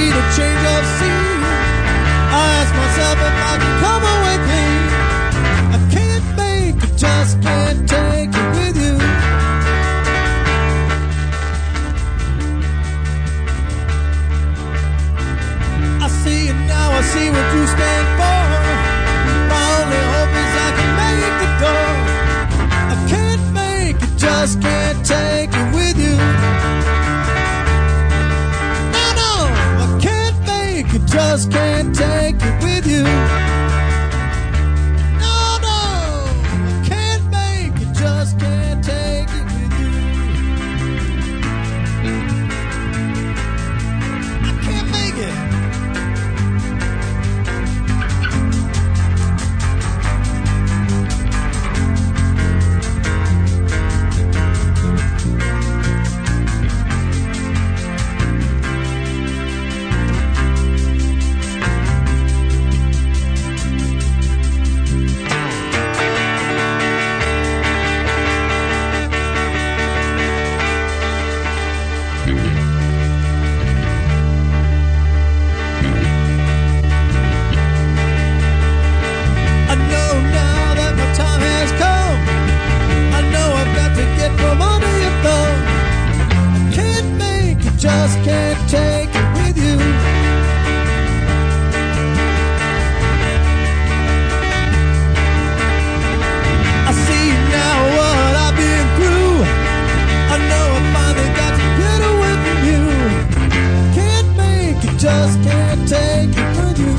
need a change of scene. I ask myself if I can come away clean. I can't make it, just can't take it with you. I see you now, I see what you stand for. My only hope is I can make the door. I can't make it, just can't take it with you. Just can't take it with you. No, no, I can't make it, just can't take it with you. I can't make it. Just can't take it with you. I see now what I've been through. I know I finally got to get away from you. Can't make it, just can't take it with you.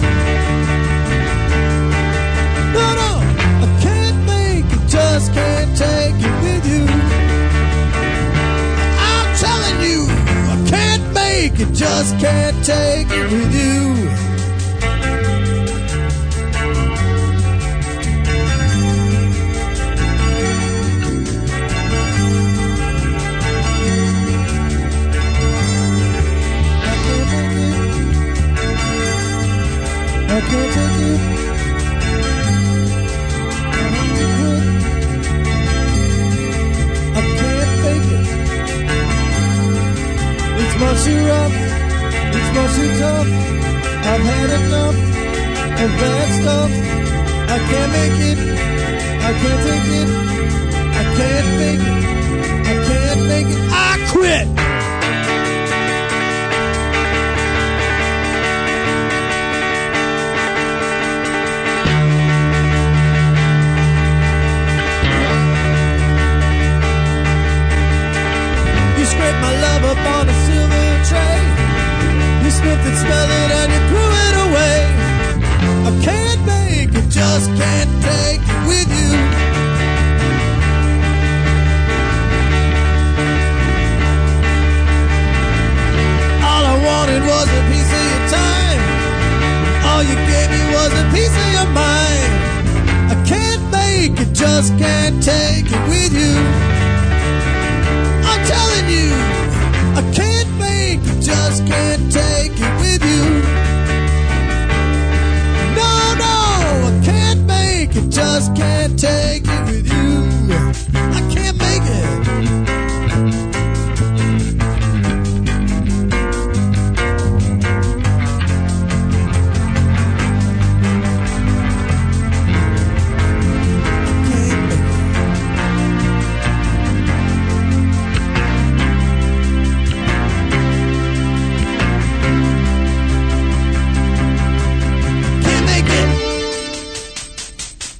No, no, I can't make it, just can't take it with you. I'm telling you, can't make it, just can't take it with you. I can't take it. I can't fake it. It's much too rough, it's much too tough. I've had enough of bad stuff. I can't make it, I can't take it. I can't fake it, I can't make it. I quit. You scraped my love up on a silver tray. You sniffed it, smelled it, and you threw it away. I can't make it, just can't take it with you. All I wanted was a piece of your time. All you gave me was a piece of your mind. I can't make it, just can't take it with you. I'm telling you, I can't make it, just can't take it with you. No, no, I can't make it, just can't take it.